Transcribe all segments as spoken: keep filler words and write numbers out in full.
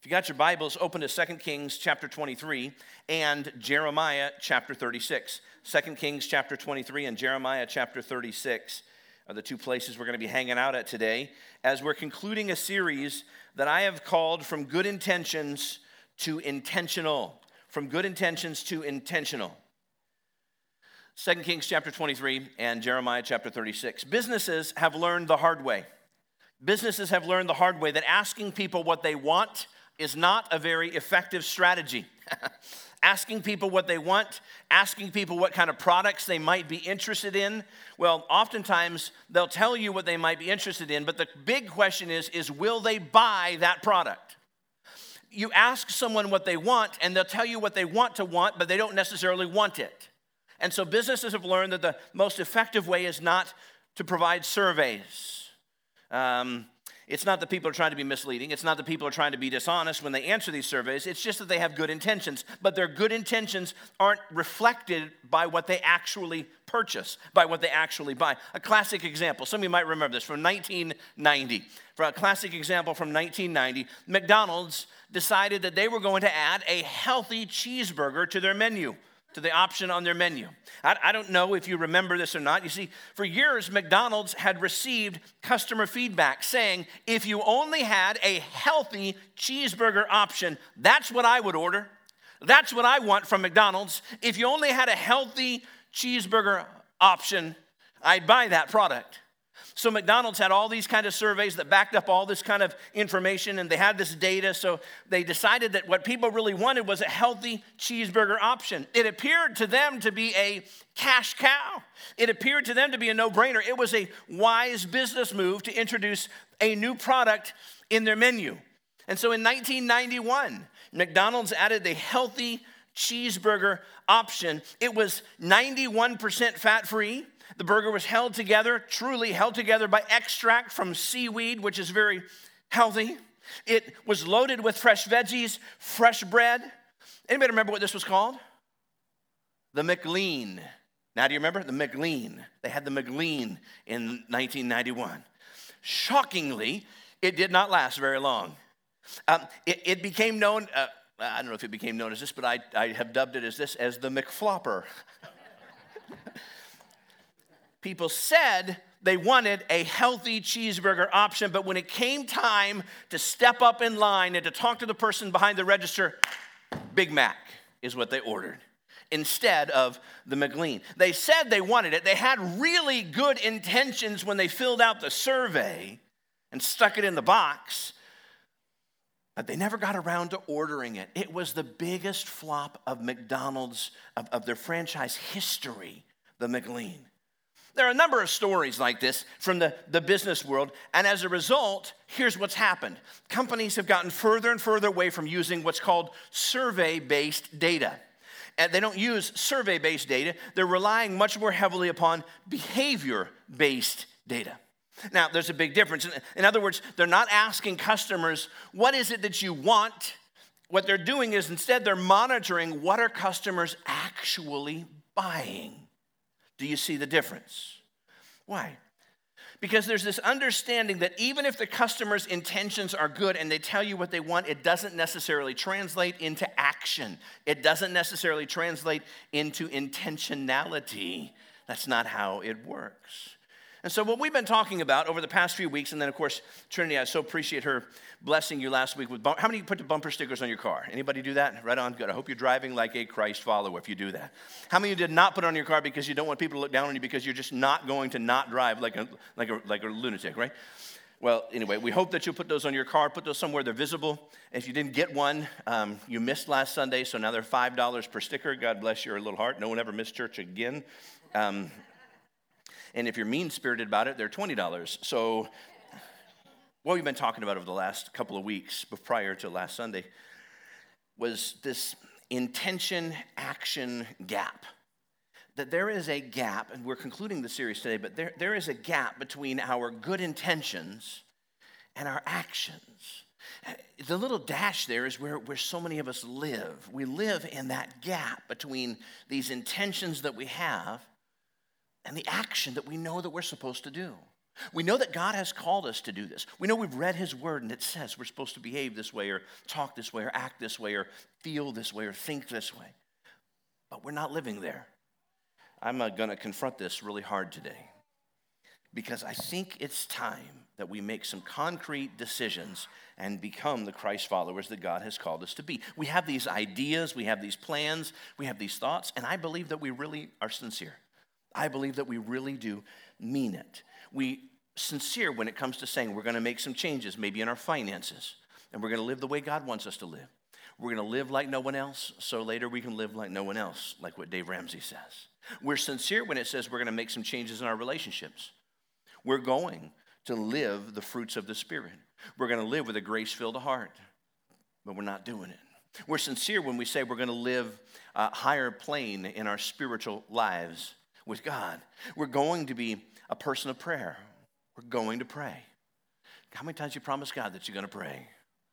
If you got your Bibles, open to Second Kings chapter twenty-three and Jeremiah chapter thirty-six. Second Kings chapter twenty-three and Jeremiah chapter thirty-six are the two places we're going to be hanging out at today as we're concluding a series that I have called From Good Intentions to Intentional. From Good Intentions to Intentional. Second Kings chapter twenty-three and Jeremiah chapter thirty-six. Businesses have learned the hard way. Businesses have learned the hard way that asking people what they want is not a very effective strategy. Asking people what they want, asking people what kind of products they might be interested in. Well, oftentimes they'll tell you what they might be interested in, but the big question is, is will they buy that product? You ask someone what they want, and they'll tell you what they want to want, but they don't necessarily want it. And so businesses have learned that the most effective way is not to provide surveys. Um, It's not that people are trying to be misleading. It's not that people are trying to be dishonest when they answer these surveys. It's just that they have good intentions. But their good intentions aren't reflected by what they actually purchase, by what they actually buy. A classic example, some of you might remember this, from nineteen ninety. For a classic example from nineteen ninety, McDonald's decided that they were going to add a healthy cheeseburger to their menu, to the option on their menu. I, I don't know if you remember this or not. You see, for years, McDonald's had received customer feedback saying, if you only had a healthy cheeseburger option, that's what I would order. That's what I want from McDonald's. If you only had a healthy cheeseburger option, I'd buy that product. So McDonald's had all these kind of surveys that backed up all this kind of information, and they had this data, so they decided that what people really wanted was a healthy cheeseburger option. It appeared to them to be a cash cow. It appeared to them to be a no-brainer. It was a wise business move to introduce a new product in their menu. And so in nineteen ninety-one, McDonald's added the healthy cheeseburger option. It was ninety-one percent fat-free. The burger was held together, truly held together by extract from seaweed, which is very healthy. It was loaded with fresh veggies, fresh bread. Anybody remember what this was called? The McLean. Now, do you remember? The McLean. They had the McLean in nineteen ninety-one. Shockingly, it did not last very long. Um, it, it became known, uh, I don't know if it became known as this, but I, I have dubbed it as this, as the McFlopper. People said they wanted a healthy cheeseburger option, but when it came time to step up in line and to talk to the person behind the register, Big Mac is what they ordered instead of the McLean. They said they wanted it. They had really good intentions when they filled out the survey and stuck it in the box, but they never got around to ordering it. It was the biggest flop of McDonald's, of, of their franchise history, the McLean. There are a number of stories like this from the, the business world, and as a result, here's what's happened. Companies have gotten further and further away from using what's called survey-based data. And they don't use survey-based data. They're relying much more heavily upon behavior-based data. Now, there's a big difference. In, in other words, they're not asking customers, what is it that you want? What they're doing is instead they're monitoring what are customers actually buying. Do you see the difference? Why? Because there's this understanding that even if the customer's intentions are good and they tell you what they want, it doesn't necessarily translate into action. It doesn't necessarily translate into intentionality. That's not how it works. And so what we've been talking about over the past few weeks, and then, of course, Trinity, I so appreciate her blessing you last week with bump- how many of you put the bumper stickers on your car? Anybody do that? Right on, good. I hope you're driving like a Christ follower if you do that. How many of you did not put it on your car because you don't want people to look down on you because you're just not going to not drive like a, like a, like a lunatic, right? Well, anyway, we hope that you'll put those on your car, put those somewhere they're visible. If you didn't get one, um, you missed last Sunday, so now they're five dollars per sticker. God bless your little heart. No one ever missed church again. Um, And if you're mean-spirited about it, they're twenty dollars. So what we've been talking about over the last couple of weeks, prior to last Sunday, was this intention-action gap. That there is a gap, and we're concluding the series today, but there, there is a gap between our good intentions and our actions. The little dash there is where, where so many of us live. We live in that gap between these intentions that we have and the action that we know that we're supposed to do. We know that God has called us to do this. We know we've read his word and it says we're supposed to behave this way or talk this way or act this way or feel this way or think this way. But we're not living there. I'm uh, going to confront this really hard today because I think it's time that we make some concrete decisions and become the Christ followers that God has called us to be. We have these ideas, we have these plans, we have these thoughts, and I believe that we really are sincere. I believe that we really do mean it. We sincere when it comes to saying we're going to make some changes, maybe in our finances, and we're going to live the way God wants us to live. We're going to live like no one else, so later we can live like no one else, like what Dave Ramsey says. We're sincere when it says we're going to make some changes in our relationships. We're going to live the fruits of the Spirit. We're going to live with a grace-filled heart, but we're not doing it. We're sincere when we say we're going to live a higher plane in our spiritual lives with God. We're going to be a person of prayer. We're going to pray. How many times you promise God that you're going to pray?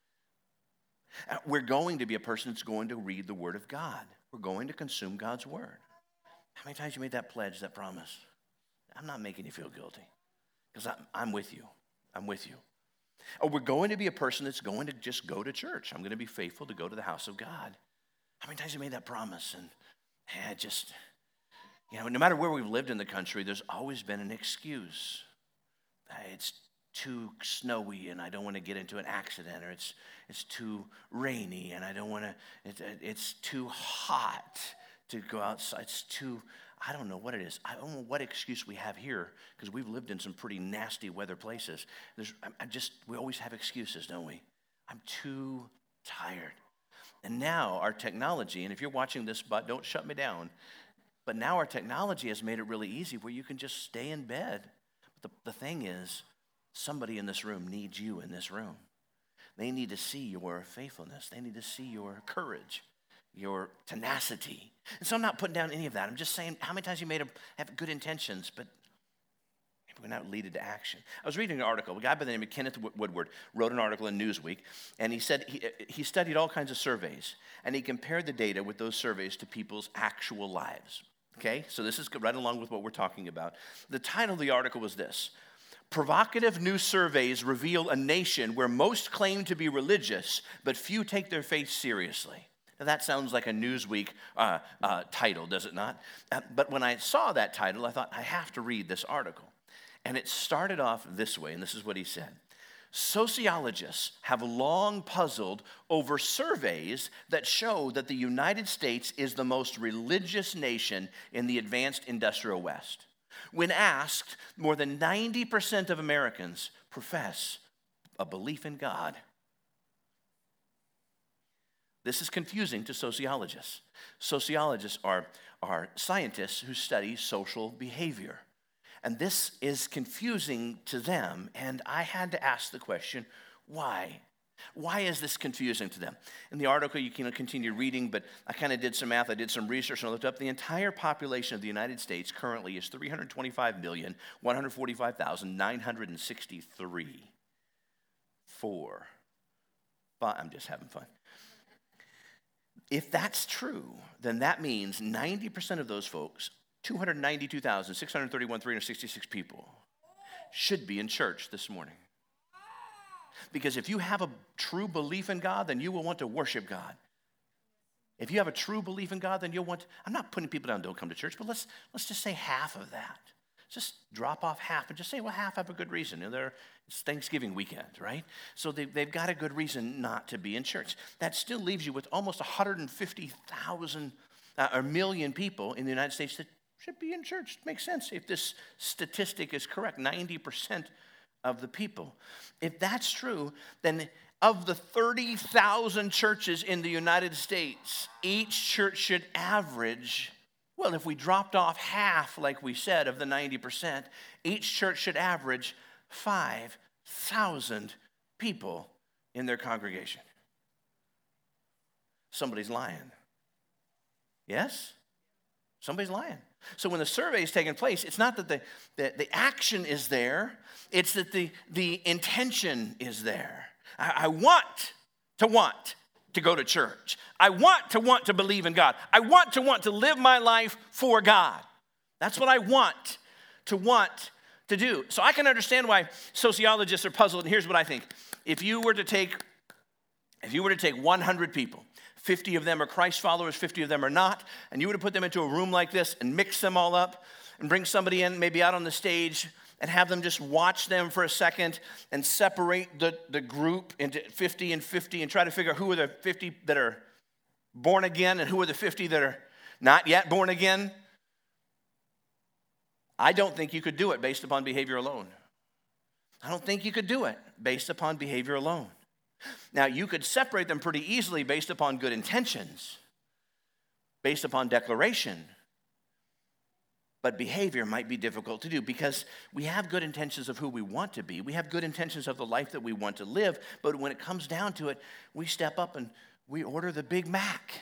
We're going to be a person that's going to read the Word of God. We're going to consume God's Word. How many times you made that pledge, that promise? I'm not making you feel guilty because I'm, I'm with you. I'm with you. Oh, we're going to be a person that's going to just go to church. I'm going to be faithful to go to the house of God. How many times you made that promise? And yeah, just, you know, no matter where we've lived in the country, there's always been an excuse. It's too snowy and I don't want to get into an accident, or it's it's too rainy and I don't want to, it, it's too hot to go outside. It's too, I don't know what it is. I don't know what excuse we have here because we've lived in some pretty nasty weather places. There's, I just, we always have excuses, don't we? I'm too tired. And now our technology, and if you're watching this, but don't shut me down, but now our technology has made it really easy where you can just stay in bed. But the, the thing is, somebody in this room needs you in this room. They need to see your faithfulness. They need to see your courage, your tenacity. And so I'm not putting down any of that. I'm just saying how many times you made a, have good intentions, but we're not lead it to action. I was reading an article. A guy by the name of Kenneth Woodward wrote an article in Newsweek, and he said he, he studied all kinds of surveys, and he compared the data with those surveys to people's actual lives. Okay, so this is right along with what we're talking about. The title of the article was this: Provocative new surveys reveal a nation where most claim to be religious, but few take their faith seriously. Now that sounds like a Newsweek uh, uh, title, does it not? Uh, but when I saw that title, I thought, I have to read this article. And it started off this way, and this is what he said. Sociologists have long puzzled over surveys that show that the United States is the most religious nation in the advanced industrial West. When asked, more than ninety percent of Americans profess a belief in God. This is confusing to sociologists. Sociologists are, are scientists who study social behavior. And this is confusing to them, and I had to ask the question, why? Why is this confusing to them? In the article, you can continue reading, but I kind of did some math, I did some research, and I looked up the entire population of the United States currently is three hundred twenty-five million, one hundred forty-five thousand, nine hundred sixty-three. Four. Five, I'm just having fun. If that's true, then that means ninety percent of those folks, two hundred ninety-two thousand, six hundred thirty-one, three hundred sixty-six people, should be in church this morning. Because if you have a true belief in God, then you will want to worship God. If you have a true belief in God, then you'll want to, I'm not putting people down, don't come to church, but let's let's just say half of that. Just drop off half and just say, well, half have a good reason. And they're, it's Thanksgiving weekend, right? So they, they've got a good reason not to be in church. That still leaves you with almost one hundred fifty thousand uh, or million people in the United States that should be in church. It makes sense if this statistic is correct, ninety percent of the people. If that's true, then of the thirty thousand churches in the United States, each church should average, well, if we dropped off half, like we said, of the ninety percent, each church should average five thousand people in their congregation. Somebody's lying. Yes? Somebody's lying. So when the survey is taking place, it's not that the, the, the action is there, it's that the, the intention is there. I, I want to want to go to church. I want to want to believe in God. I want to want to live my life for God. That's what I want to want to do. So I can understand why sociologists are puzzled, and here's what I think. If you were to take, if you were to take one hundred people, fifty of them are Christ followers, fifty of them are not, and you were to put them into a room like this and mix them all up and bring somebody in maybe out on the stage and have them just watch them for a second and separate the, the group into fifty and fifty and try to figure out who are the fifty that are born again and who are the fifty that are not yet born again. I don't think you could do it based upon behavior alone. I don't think you could do it based upon behavior alone. Now, you could separate them pretty easily based upon good intentions, based upon declaration. But behavior might be difficult to do because we have good intentions of who we want to be. We have good intentions of the life that we want to live. But when it comes down to it, we step up and we order the Big Mac.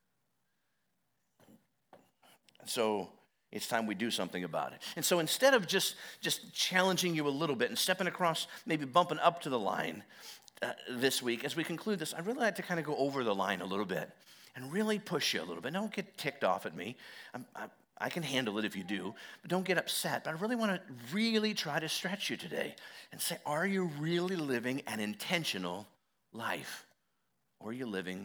So it's time we do something about it. And so instead of just, just challenging you a little bit and stepping across, maybe bumping up to the line uh, this week, as we conclude this, I'd really like to kind of go over the line a little bit and really push you a little bit. Don't get ticked off at me. I'm, I'm, I can handle it if you do, but don't get upset. But I really want to really try to stretch you today and say, are you really living an intentional life? Or are you living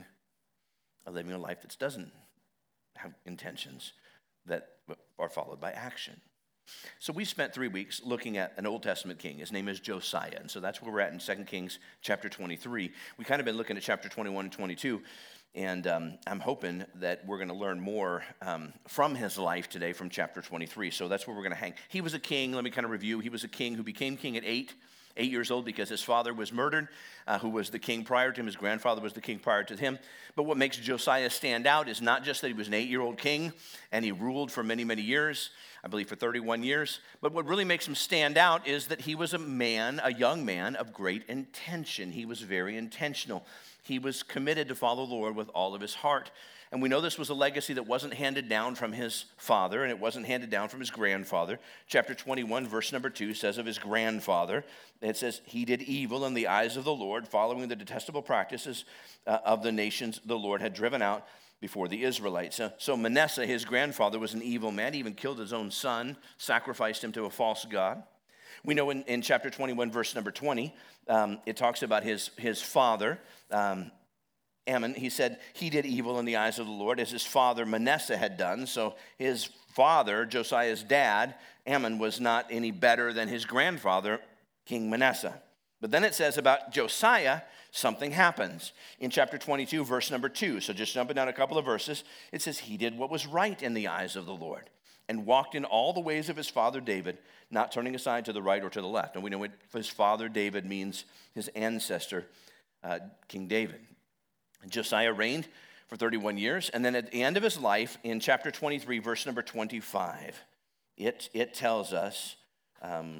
a living a life that doesn't have intentions that are followed by action? So we spent three weeks looking at an Old Testament king. His name is Josiah, and so that's where we're at in Second Kings chapter twenty-three. We kind of been looking at chapter twenty-one and twenty-two, and um, I'm hoping that we're going to learn more um, from his life today from chapter twenty-three. So that's where we're going to hang. He was a king. Let me kind of review. He was a king who became king at eight. Eight years old because his father was murdered, uh, who was the king prior to him. His grandfather was the king prior to him. But what makes Josiah stand out is not just that he was an eight-year-old king and he ruled for many, many years, I believe for thirty-one years. But what really makes him stand out is that he was a man, a young man of great intention. He was very intentional. He was committed to follow the Lord with all of his heart. And we know this was a legacy that wasn't handed down from his father, and it wasn't handed down from his grandfather. Chapter twenty-one, verse number two says of his grandfather, it says, he did evil in the eyes of the Lord, following the detestable practices uh, of the nations the Lord had driven out before the Israelites. So, so Manasseh, his grandfather, was an evil man. He even killed his own son, sacrificed him to a false god. We know in, in chapter twenty-one, verse number twenty, um, it talks about his, his father, um, Ammon. He said he did evil in the eyes of the Lord as his father Manasseh had done. So his father, Josiah's dad, Ammon, was not any better than his grandfather, King Manasseh. But then it says about Josiah, something happens. In chapter twenty-two, verse number two, so just jumping down a couple of verses, it says he did what was right in the eyes of the Lord and walked in all the ways of his father David, not turning aside to the right or to the left. And we know what his father David means, his ancestor, uh, King David. Josiah reigned for thirty-one years, and then at the end of his life, in chapter twenty-three, verse number twenty-five, it, it tells us, um,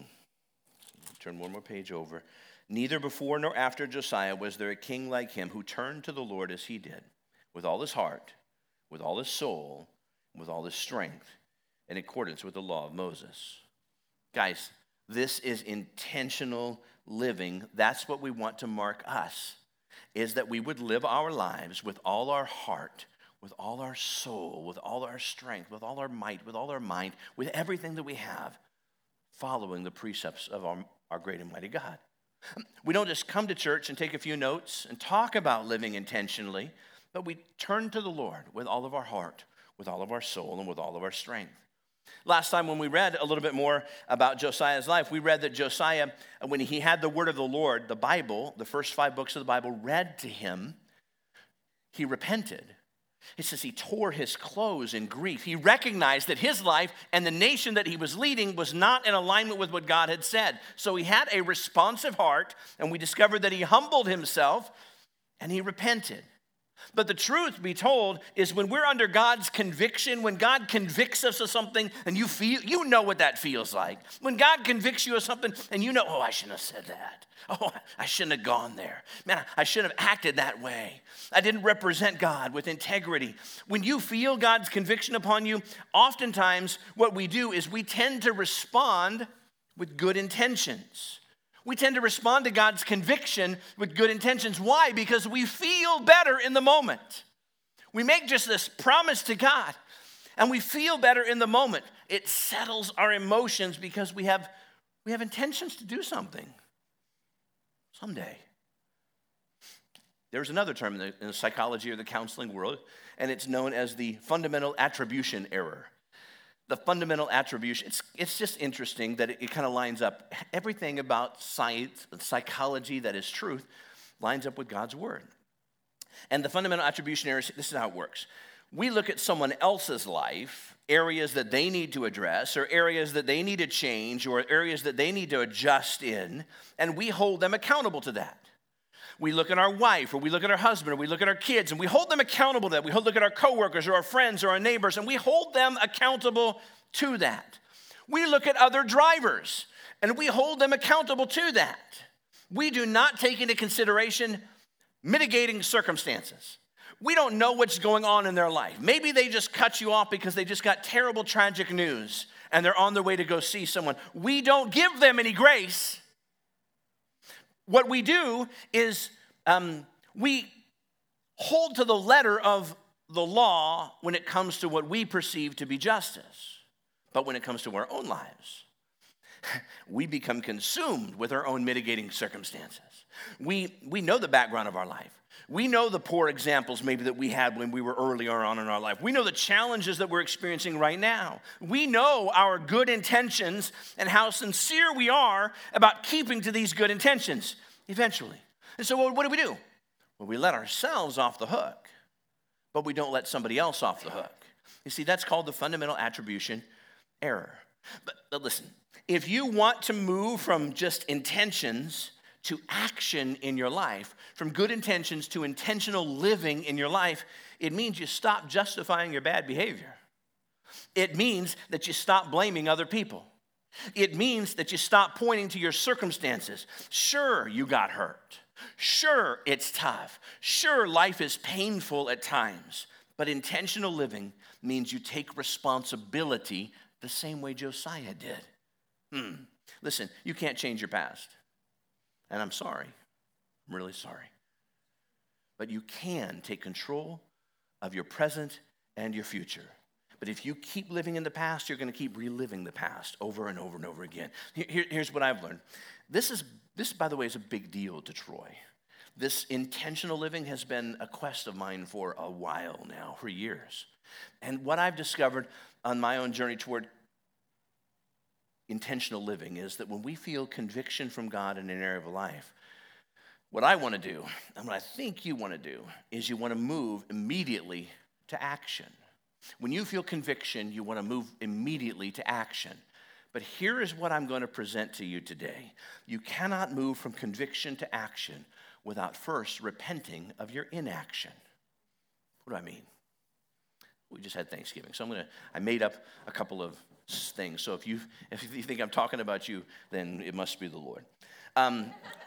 turn one more page over, neither before nor after Josiah was there a king like him who turned to the Lord as he did, with all his heart, with all his soul, with all his strength, in accordance with the law of Moses. Guys, this is intentional living. That's what we want to mark us, is that we would live our lives with all our heart, with all our soul, with all our strength, with all our might, with all our mind, with everything that we have, following the precepts of our, our great and mighty God. We don't just come to church and take a few notes and talk about living intentionally, but we turn to the Lord with all of our heart, with all of our soul, and with all of our strength. Last time when we read a little bit more about Josiah's life, we read that Josiah, when he had the word of the Lord, the Bible, the first five books of the Bible read to him, he repented. It says he tore his clothes in grief. He recognized that his life and the nation that he was leading was not in alignment with what God had said. So he had a responsive heart, and we discovered that he humbled himself and he repented. But the truth be told is when we're under God's conviction, when God convicts us of something and you feel, you know what that feels like. When God convicts you of something and you know, oh, I shouldn't have said that. Oh, I shouldn't have gone there. Man, I shouldn't have acted that way. I didn't represent God with integrity. When you feel God's conviction upon you, oftentimes what we do is we tend to respond with good intentions. We tend to respond to God's conviction with good intentions. Why? Because we feel better in the moment. We make just this promise to God, and we feel better in the moment. It settles our emotions because we have We have intentions to do something someday. There's another term in the, in the psychology or the counseling world, and it's known as the fundamental attribution error. The fundamental attribution, it's, it's just interesting that it, it kind of lines up. Everything about science and psychology that is truth lines up with God's word. And the fundamental attribution error, this is how it works. We look at someone else's life, areas that they need to address, or areas that they need to change, or areas that they need to adjust in, and we hold them accountable to that. We look at our wife, or we look at our husband, or we look at our kids, and we hold them accountable to that. We look at our coworkers, or our friends, or our neighbors, and we hold them accountable to that. We look at other drivers, and we hold them accountable to that. We do not take into consideration mitigating circumstances. We don't know what's going on in their life. Maybe they just cut you off because they just got terrible, tragic news, and they're on their way to go see someone. We don't give them any grace. What we do is um, we hold to the letter of the law when it comes to what we perceive to be justice. But when it comes to our own lives, we become consumed with our own mitigating circumstances. We, we know the background of our life. We know the poor examples maybe that we had when we were earlier on in our life. We know the challenges that we're experiencing right now. We know our good intentions and how sincere we are about keeping to these good intentions eventually. And so what do we do? Well, we let ourselves off the hook, but we don't let somebody else off the hook. You see, that's called the fundamental attribution error. But, but listen, if you want to move from just intentions to action in your life, from good intentions to intentional living in your life, it means you stop justifying your bad behavior. It means that you stop blaming other people. It means that you stop pointing to your circumstances. Sure, you got hurt. Sure, it's tough. Sure, life is painful at times. But intentional living means you take responsibility the same way Josiah did. Hmm. Listen, you can't change your past. And I'm sorry. I'm really sorry. But you can take control of your present and your future. But if you keep living in the past, you're going to keep reliving the past over and over and over again. Here, here's what I've learned. This is, this, by the way, is a big deal to Troy. This intentional living has been a quest of mine for a while now, for years. And what I've discovered on my own journey toward intentional living is that when we feel conviction from God in an area of life, what I want to do, and what I think you want to do, is you want to move immediately to action. When you feel conviction, you want to move immediately to action. But here is what I'm going to present to you today. You cannot move from conviction to action without first repenting of your inaction. What do I mean? We just had Thanksgiving, so I'm going to, I made up a couple of things. So if you if you think I'm talking about you, then it must be the Lord. Um,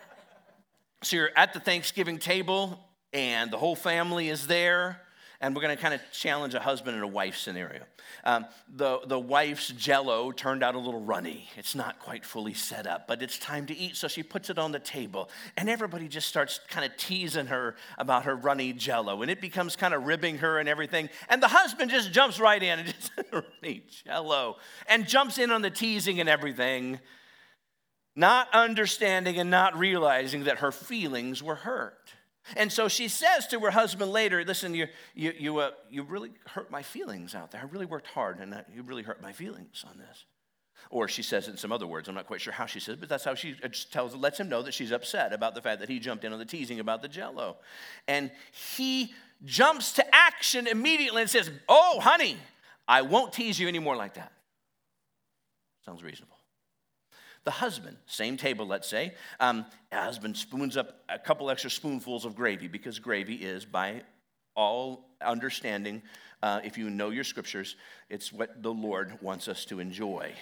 so you're at the Thanksgiving table, and the whole family is there, and we're going to kind of challenge a husband and a wife scenario. Um, the, the wife's Jell-O turned out a little runny. It's not quite fully set up, but it's time to eat, so she puts it on the table. And everybody just starts kind of teasing her about her runny Jell-O, and it becomes kind of ribbing her and everything. And the husband just jumps right in and just runny Jell-O, and jumps in on the teasing and everything, not understanding and not realizing that her feelings were hurt. And so she says to her husband later, listen, you you you, uh, you really hurt my feelings out there. I really worked hard, and you really hurt my feelings on this. Or she says it in some other words. I'm not quite sure how she says it, but that's how she tells, lets him know that she's upset about the fact that he jumped in on the teasing about the Jell-O. And he jumps to action immediately and says, oh, honey, I won't tease you anymore like that. Sounds reasonable. The husband, same table, let's say, um, husband spoons up a couple extra spoonfuls of gravy, because gravy is, by all understanding, uh, if you know your scriptures, it's what the Lord wants us to enjoy.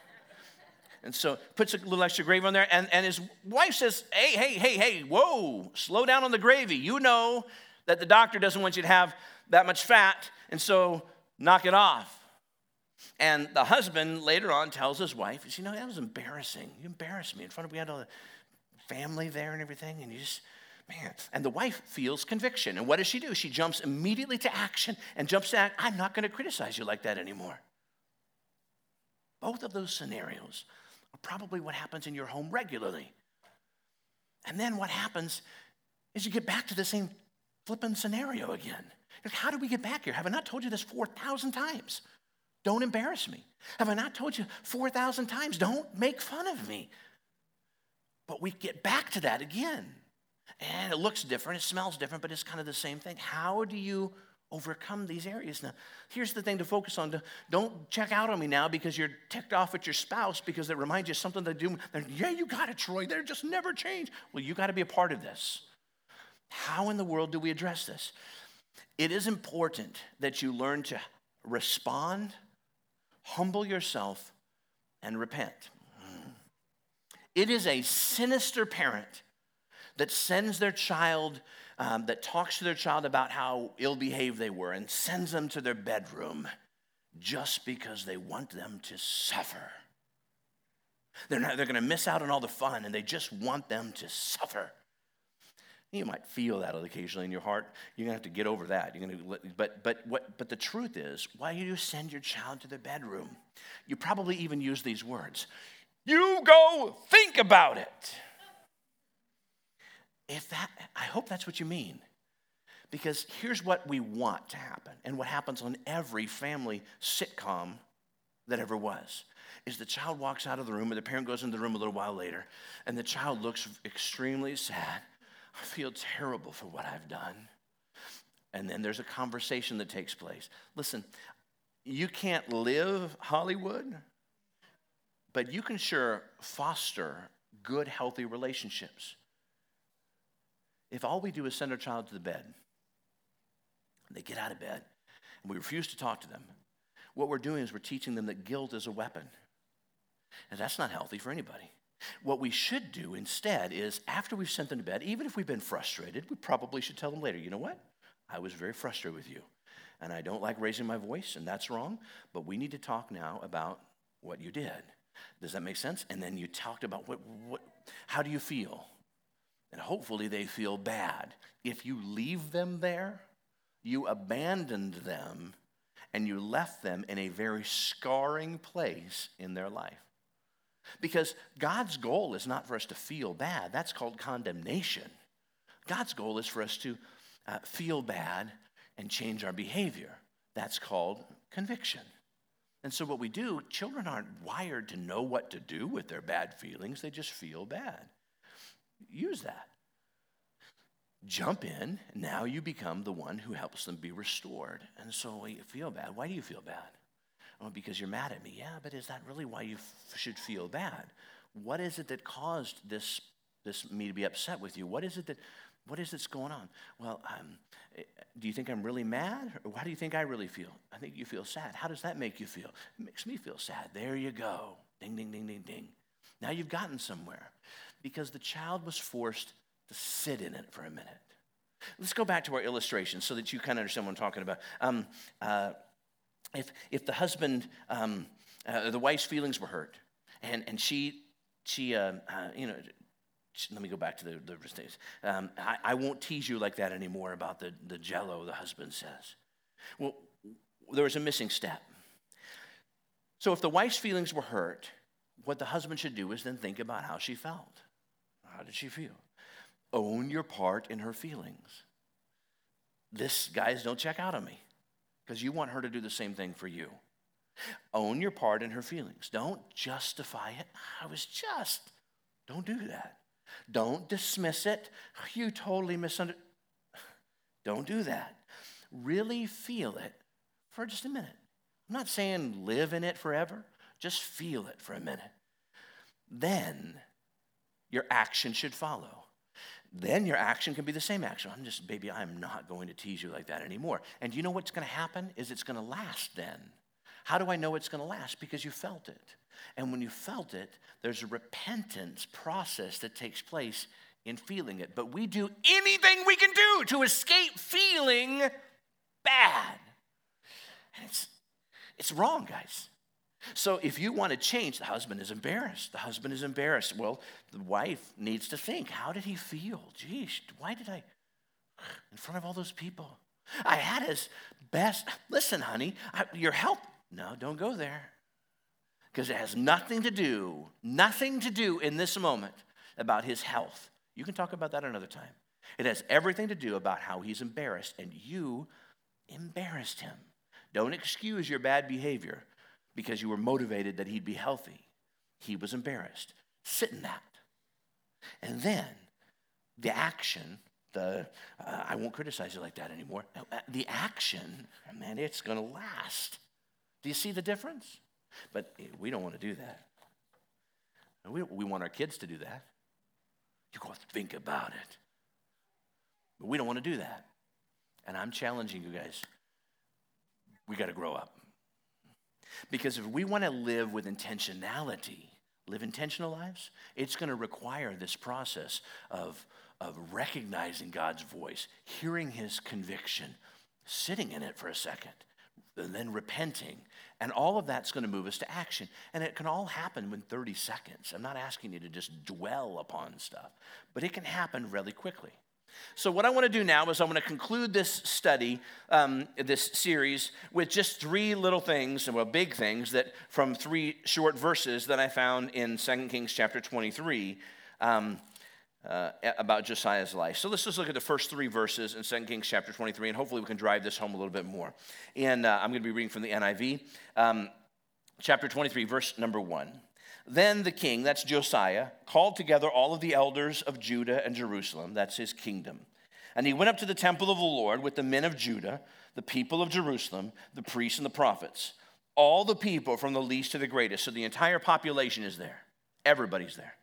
And so puts a little extra gravy on there, and, and his wife says, hey, hey, hey, hey, whoa, slow down on the gravy. You know that the doctor doesn't want you to have that much fat, and so knock it off. And the husband later on tells his wife, he says, you know, that was embarrassing. You embarrassed me in front of, we had all the family there and everything, and you just, man. And the wife feels conviction. And what does she do? She jumps immediately to action and jumps to act. I'm not going to criticize you like that anymore. Both of those scenarios Probably what happens in your home regularly. And then what happens is you get back to the same flipping scenario again. Like, how did we get back here? Have I not told you this four thousand times? Don't embarrass me. Have I not told you four thousand times? Don't make fun of me. But we get back to that again. And it looks different, it smells different, but it's kind of the same thing. How do you overcome these areas? Now, here's the thing to focus on. Don't check out on me now because you're ticked off at your spouse because it reminds you of something they do. Yeah, you got it, Troy. They're just never changed. Well, you got to be a part of this. How in the world do we address this? It is important that you learn to respond, humble yourself, and repent. It is a sinister parent that sends their child, um, that talks to their child about how ill-behaved they were and sends them to their bedroom just because they want them to suffer. They're not, they're going to miss out on all the fun, and they just want them to suffer. You might feel that occasionally in your heart. You're going to have to get over that. You're going to, but, but, what, but the truth is, why do you send your child to their bedroom? You probably even use these words. You go think about it. If that, I hope that's what you mean. Because here's what we want to happen, and what happens on every family sitcom that ever was, is the child walks out of the room, or the parent goes into the room a little while later, and the child looks extremely sad. I feel terrible for what I've done. And then there's a conversation that takes place. Listen, you can't live Hollywood, but you can sure foster good, healthy relationships. If all we do is send our child to the bed, and they get out of bed, and we refuse to talk to them, what we're doing is we're teaching them that guilt is a weapon. And that's not healthy for anybody. What we should do instead is, after we've sent them to bed, even if we've been frustrated, we probably should tell them later, you know what? I was very frustrated with you, and I don't like raising my voice, and that's wrong, but we need to talk now about what you did. Does that make sense? And then you talked about what, what how do you feel? And hopefully they feel bad. If you leave them there, you abandoned them, and you left them in a very scarring place in their life. Because God's goal is not for us to feel bad. That's called condemnation. God's goal is for us to uh, feel bad and change our behavior. That's called conviction. And so what we do, children aren't wired to know what to do with their bad feelings. They just feel bad. Use that. Jump in. Now you become the one who helps them be restored. And so you feel bad. Why do you feel bad? Oh, because you're mad at me. Yeah, but is that really why you f- should feel bad? What is it that caused this, this me to be upset with you? What is it that, what is that's going on? Well, um, do you think I'm really mad? Or how do you think I really feel? I think you feel sad. How does that make you feel? It makes me feel sad. There you go. Ding, ding, ding, ding, ding. Now you've gotten somewhere because the child was forced to sit in it for a minute. Let's go back to our illustration so that you kind of understand what I'm talking about. Um, uh, If if the husband, um, uh, the wife's feelings were hurt, and and she she uh, uh, you know, she, let me go back to the the mistakes. Um, I, I won't tease you like that anymore about the the Jell-O. The husband says, well, there was a missing step. So if the wife's feelings were hurt, what the husband should do is then think about how she felt. How did she feel? Own your part in her feelings. This, guys, don't check out on me, because you want her to do the same thing for you. Own your part in her feelings. Don't justify it. I was just. Don't do that. Don't dismiss it. You totally misunderstood. Don't do that. Really feel it for just a minute. I'm not saying live in it forever. Just feel it for a minute. Then your action should follow. Then your action can be the same action. I'm just, baby, I'm not going to tease you like that anymore. And you know what's going to happen is it's going to last then. How do I know it's going to last? Because you felt it. And when you felt it, there's a repentance process that takes place in feeling it. But we do anything we can do to escape feeling bad. And it's, it's wrong, guys. So if you want to change, the husband is embarrassed. The husband is embarrassed. Well, the wife needs to think, how did he feel? Geez, why did I, in front of all those people? I had his best, listen, honey, I, your help. No, don't go there. because it has nothing to do, nothing to do in this moment about his health. You can talk about that another time. It has everything to do about how he's embarrassed, and you embarrassed him. Don't excuse your bad behavior because you were motivated that he'd be healthy. He was embarrassed. Sit in that. And then the action, the uh, I won't criticize you like that anymore. The action, man, it's going to last. Do you see the difference? But we don't want to do that. We, we want our kids to do that. You go think about it. But we don't want to do that. And I'm challenging you guys. We got to grow up. Because if we want to live with intentionality, live intentional lives, it's going to require this process of, of recognizing God's voice, hearing his conviction, sitting in it for a second, and then repenting. And all of that's going to move us to action. And it can all happen in thirty seconds. I'm not asking you to just dwell upon stuff, but it can happen really quickly. So what I want to do now is I want to conclude this study, um, this series, with just three little things, well, big things, that from three short verses that I found in Second Kings chapter twenty-three um, uh, about Josiah's life. So let's just look at the first three verses in Second Kings chapter twenty-three, and hopefully we can drive this home a little bit more. And uh, I'm going to be reading from the N I V, um, chapter twenty-three, verse number one. Then the king, that's Josiah, called together all of the elders of Judah and Jerusalem, that's his kingdom. And he went up to the temple of the Lord with the men of Judah, the people of Jerusalem, the priests and the prophets. All the people from the least to the greatest. So the entire population is there. Everybody's there.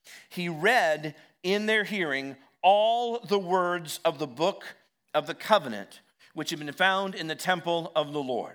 He read in their hearing all the words of the book of the covenant, which had been found in the temple of the Lord.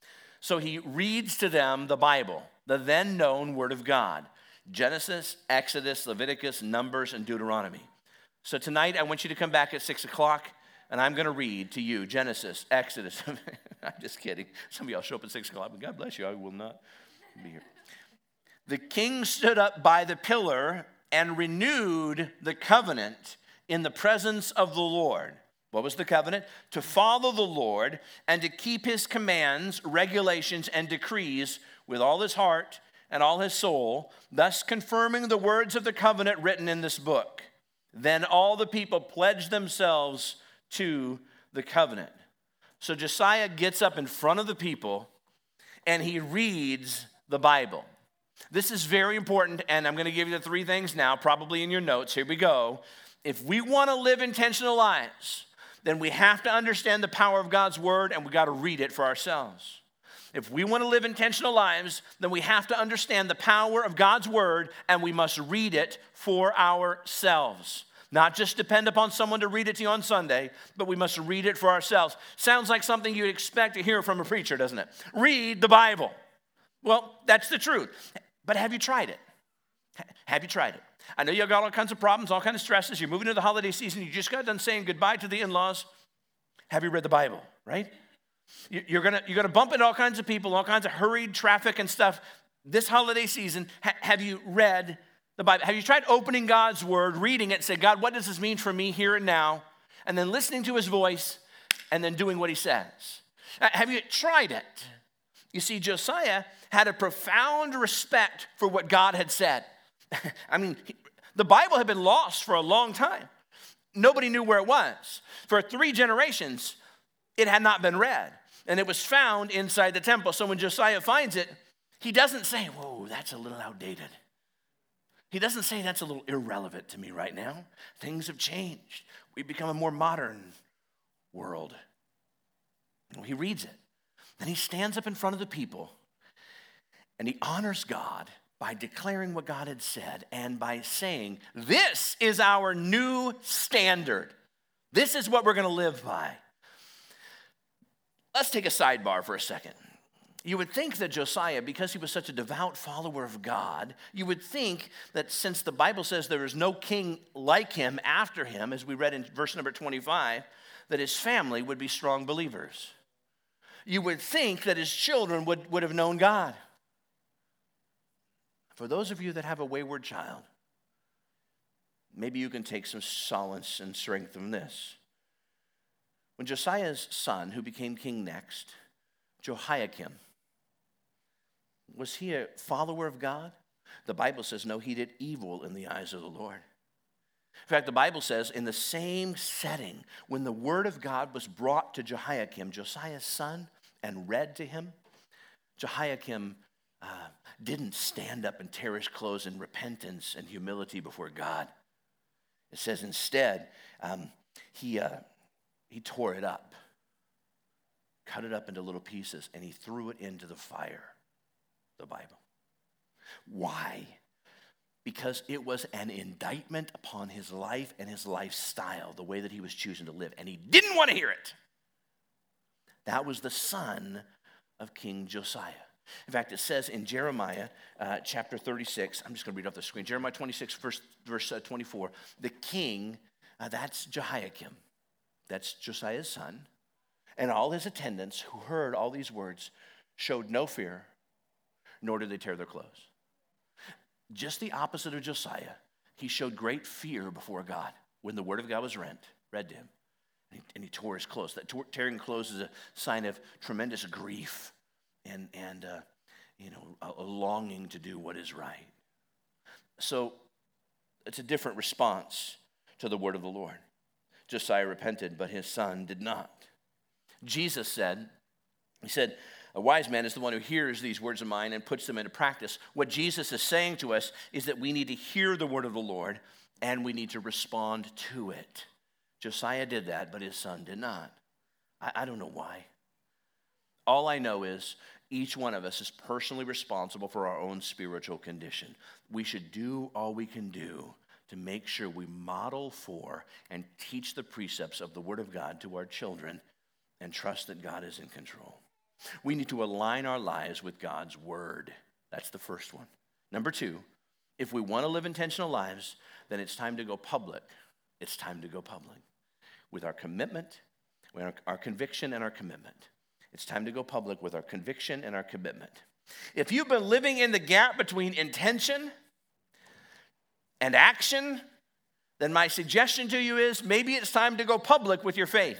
So he reads to them the Bible, the then known word of God, Genesis, Exodus, Leviticus, Numbers, and Deuteronomy. So tonight I want you to come back at six o'clock, and I'm going to read to you Genesis, Exodus. I'm just kidding. Some of y'all show up at six o'clock, but God bless you, I will not be here. The king stood up by the pillar and renewed the covenant in the presence of the Lord. What was the covenant? To follow the Lord and to keep his commands, regulations, and decrees with all his heart and all his soul, thus confirming the words of the covenant written in this book. Then all the people pledged themselves to the covenant. So Josiah gets up in front of the people and he reads the Bible. This is very important, and I'm going to give you the three things now, probably in your notes. Here we go. If we want to live intentional lives, then we have to understand the power of God's word, and we got to read it for ourselves. If we want to live intentional lives, then we have to understand the power of God's word, and we must read it for ourselves. Not just depend upon someone to read it to you on Sunday, but we must read it for ourselves. Sounds like something you'd expect to hear from a preacher, doesn't it? Read the Bible. Well, that's the truth. But have you tried it? Have you tried it? I know you got all kinds of problems, all kinds of stresses. You're moving into the holiday season. You just got done saying goodbye to the in-laws. Have you read the Bible, right? You're going you're gonna bump into all kinds of people, all kinds of hurried traffic and stuff. This holiday season, ha- have you read the Bible? Have you tried opening God's word, reading it, and say, God, what does this mean for me here and now? And then listening to his voice and then doing what he says. Have you tried it? You see, Josiah had a profound respect for what God had said. I mean, the Bible had been lost for a long time. Nobody knew where it was. For three generations, it had not been read. And it was found inside the temple. So when Josiah finds it, he doesn't say, whoa, that's a little outdated. He doesn't say that's a little irrelevant to me right now. Things have changed. We've become a more modern world. Well, he reads it. Then he stands up in front of the people and he honors God by declaring what God had said and by saying, this is our new standard. This is what we're going to live by. Let's take a sidebar for a second. You would think that Josiah, because he was such a devout follower of God, you would think that since the Bible says there is no king like him after him, as we read in verse number twenty-five, that his family would be strong believers. You would think that his children would, would have known God. For those of you that have a wayward child, maybe you can take some solace and strength from this. When Josiah's son, who became king next, Jehoiakim, Was he a follower of God? The Bible says, no, he did evil in the eyes of the Lord. In fact, the Bible says in the same setting, when the word of God was brought to Jehoiakim, Josiah's son, and read to him, Jehoiakim uh, didn't stand up and tear his clothes in repentance and humility before God. It says instead, um, he, uh, he tore it up, cut it up into little pieces, and he threw it into the fire, the Bible. Why? Because it was an indictment upon his life and his lifestyle, the way that he was choosing to live, and he didn't want to hear it. That was the son of King Josiah. In fact, it says in Jeremiah uh, chapter thirty-six, I'm just going to read off the screen, Jeremiah twenty-six, verse, verse uh, twenty-four, the king, uh, that's Jehoiakim, that's Josiah's son, and all his attendants who heard all these words showed no fear, nor did they tear their clothes. Just the opposite of Josiah, he showed great fear before God when the word of God was read, read to him, and he, and he tore his clothes. That tearing clothes is a sign of tremendous grief and, and uh, you know, a, a longing to do what is right. So it's a different response to the word of the Lord. Josiah repented, but his son did not. Jesus said, he said, a wise man is the one who hears these words of mine and puts them into practice. What Jesus is saying to us is that we need to hear the word of the Lord and we need to respond to it. Josiah did that, but his son did not. I, I don't know why. All I know is each one of us is personally responsible for our own spiritual condition. We should do all we can do to make sure we model for and teach the precepts of the word of God to our children and trust that God is in control. We need to align our lives with God's word. That's the first one. Number two, if we want to live intentional lives, then it's time to go public. It's time to go public with our commitment, with our, our conviction and our commitment. It's time to go public with our conviction and our commitment. If you've been living in the gap between intention and action, then my suggestion to you is maybe it's time to go public with your faith.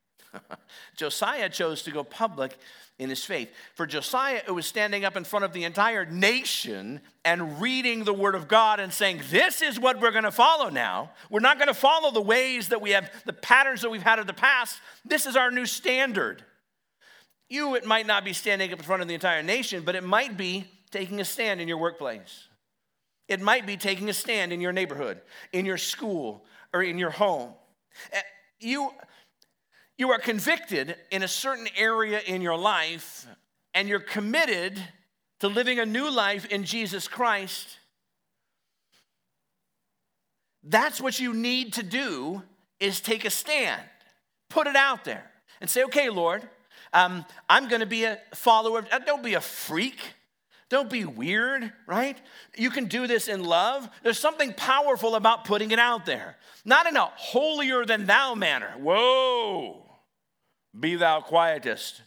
Josiah chose to go public in his faith. For Josiah, it was standing up in front of the entire nation and reading the word of God and saying, this is what we're going to follow now. We're not going to follow the ways that we have, the patterns that we've had in the past. This is our new standard. You, it might not be standing up in front of the entire nation, but it might be taking a stand in your workplace. It might be taking a stand in your neighborhood, in your school, or in your home. You... You are convicted in a certain area in your life, and you're committed to living a new life in Jesus Christ. That's what you need to do, is take a stand. Put it out there and say, okay, Lord, um, I'm going to be a follower. Of, don't be a freak. Don't be weird, right? You can do this in love. There's something powerful about putting it out there. Not in a holier than thou manner. Whoa, be thou quietest.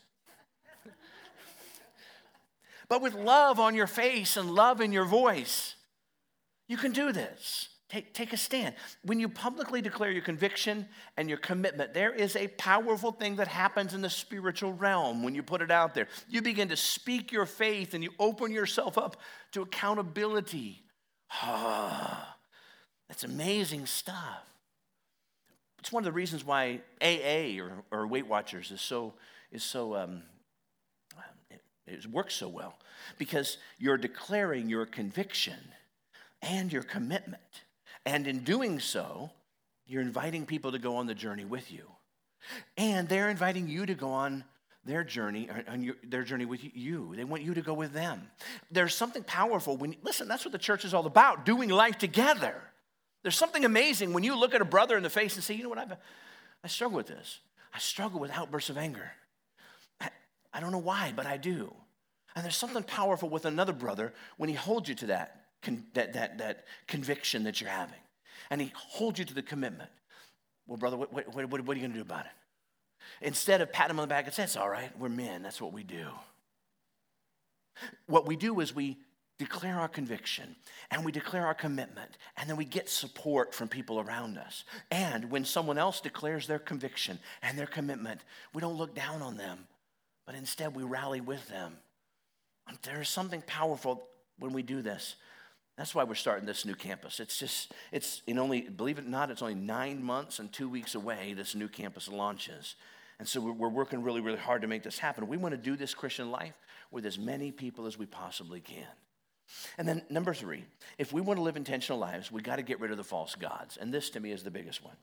But with love on your face and love in your voice, you can do this. Take, take a stand. When you publicly declare your conviction and your commitment, there is a powerful thing that happens in the spiritual realm when you put it out there. You begin to speak your faith and you open yourself up to accountability. Ah, that's amazing stuff. It's one of the reasons why A A or, or Weight Watchers is so, is so um, it, it works so well, because you're declaring your conviction and your commitment. And in doing so, you're inviting people to go on the journey with you. And they're inviting you to go on their journey, on your, their journey with you. They want you to go with them. There's something powerful when, listen, that's what the church is all about, doing life together. There's something amazing when you look at a brother in the face and say, you know what, I've, I struggle with this. I struggle with outbursts of anger. I, I don't know why, but I do. And there's something powerful with another brother when he holds you to that. Con- that, that, that conviction that you're having. And he holds you to the commitment. Well, brother, what, what, what, what are you going to do about it? Instead of patting him on the back and say, it's all right, we're men, that's what we do. What we do is we declare our conviction and we declare our commitment, and then we get support from people around us. And when someone else declares their conviction and their commitment, we don't look down on them, but instead we rally with them. There is something powerful when we do this. That's why we're starting this new campus. It's just, it's in only, believe it or not, it's only nine months and two weeks away this new campus launches. And so we're, we're working really, really hard to make this happen. We want to do this Christian life with as many people as we possibly can. And then number three, if we want to live intentional lives, we got to get rid of the false gods. And this to me is the biggest one.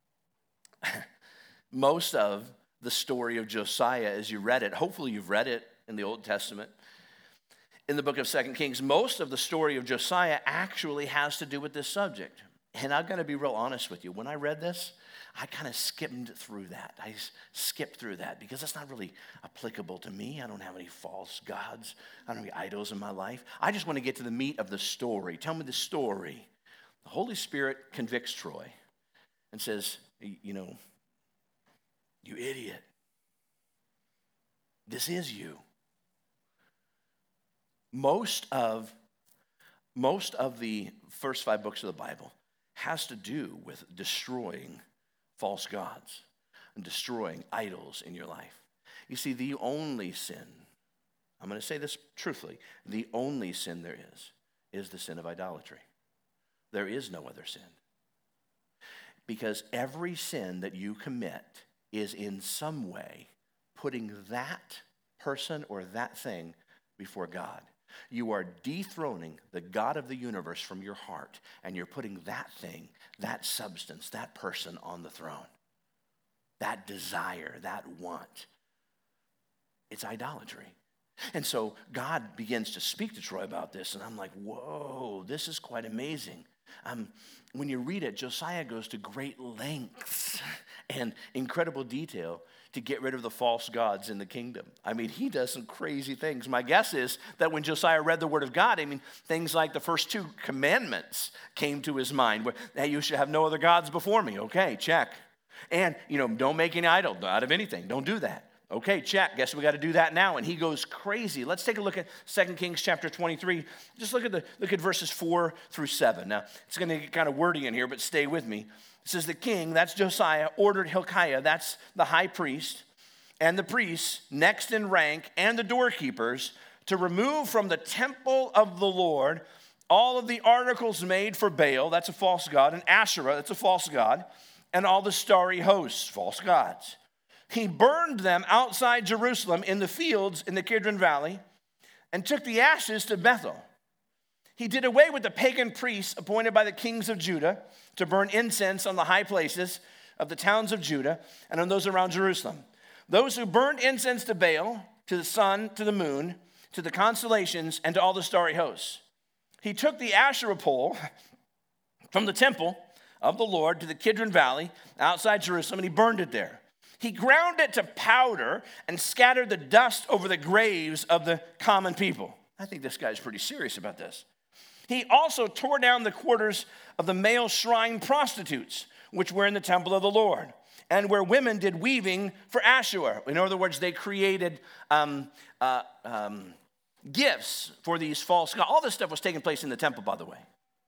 Most of the story of Josiah, as you read it, hopefully you've read it in the Old Testament, in the book of Second Kings, most of the story of Josiah actually has to do with this subject. And I'm going to be real honest with you. When I read this, I kind of skimmed through that. I skipped through that because that's not really applicable to me. I don't have any false gods. I don't have any idols in my life. I just want to get to the meat of the story. Tell me the story. The Holy Spirit convicts Troy and says, you know, you idiot. This is you. Most of, most of the first five books of the Bible has to do with destroying false gods and destroying idols in your life. You see, the only sin, I'm going to say this truthfully, the only sin there is, is the sin of idolatry. There is no other sin. Because every sin that you commit is in some way putting that person or that thing before God. You are dethroning the God of the universe from your heart, and you're putting that thing, that substance, that person on the throne. That desire, that want. It's idolatry. And so God begins to speak to Troy about this, and I'm like, whoa, this is quite amazing. Um, when you read it, Josiah goes to great lengths and incredible detail to get rid of the false gods in the kingdom. I mean, he does some crazy things. My guess is that when Josiah read the word of God, I mean, things like the first two commandments came to his mind. Hey, you should have no other gods before me. Okay, check. And, you know, don't make any idol out of anything. Don't do that. Okay, check. Guess we got to do that now. And he goes crazy. Let's take a look at Second Kings chapter twenty-three. Just look at the look at verses four through seven. Now, it's going to get kind of wordy in here, but stay with me. It says, the king, that's Josiah, ordered Hilkiah, that's the high priest, and the priests, next in rank, and the doorkeepers, to remove from the temple of the Lord all of the articles made for Baal, that's a false god, and Asherah, that's a false god, and all the starry hosts, false gods. He burned them outside Jerusalem in the fields in the Kidron Valley and took the ashes to Bethel. He did away with the pagan priests appointed by the kings of Judah to burn incense on the high places of the towns of Judah and on those around Jerusalem. Those who burned incense to Baal, to the sun, to the moon, to the constellations, and to all the starry hosts. He took the Asherah pole from the temple of the Lord to the Kidron Valley outside Jerusalem, and he burned it there. He ground it to powder and scattered the dust over the graves of the common people. I think this guy's pretty serious about this. He also tore down the quarters of the male shrine prostitutes, which were in the temple of the Lord, and where women did weaving for Asherah. In other words, they created um, uh, um, gifts for these false gods. All this stuff was taking place in the temple, by the way.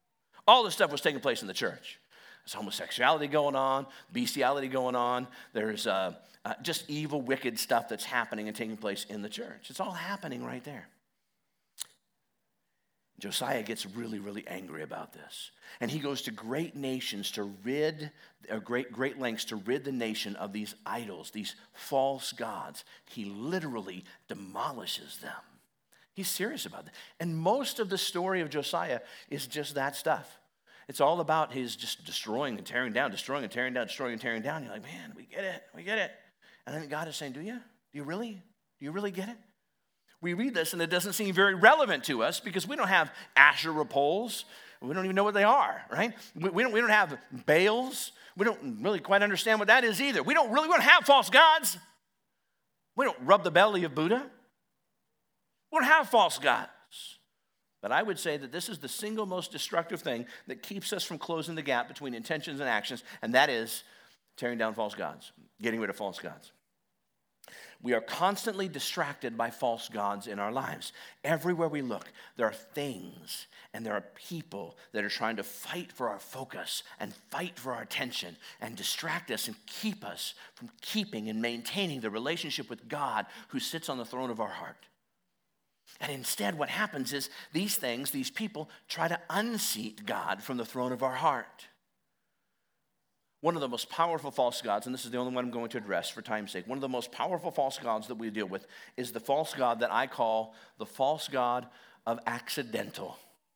All this stuff was taking place in the church. There's homosexuality going on, bestiality going on. There's uh, uh, just evil, wicked stuff that's happening and taking place in the church. It's all happening right there. Josiah gets really, really angry about this. And he goes to great nations to rid, or great, great lengths to rid the nation of these idols, these false gods. He literally demolishes them. He's serious about that. And most of the story of Josiah is just that stuff. It's all about his just destroying and tearing down, destroying and tearing down, destroying and tearing down. You're like, man, we get it, we get it. And then God is saying, do you? Do you really? Do you really get it? We read this and it doesn't seem very relevant to us because we don't have Asherah poles. We don't even know what they are, right? We, we, don't, we don't have Baals. We don't really quite understand what that is either. We don't really want to have false gods. We don't rub the belly of Buddha. We don't have false gods. But I would say that this is the single most destructive thing that keeps us from closing the gap between intentions and actions, and that is tearing down false gods, getting rid of false gods. We are constantly distracted by false gods in our lives. Everywhere we look, there are things and there are people that are trying to fight for our focus and fight for our attention and distract us and keep us from keeping and maintaining the relationship with God who sits on the throne of our heart. And instead, what happens is these things, these people, try to unseat God from the throne of our heart. One of the most powerful false gods, and this is the only one I'm going to address for time's sake, one of the most powerful false gods that we deal with is the false god that I call the false god of accidental.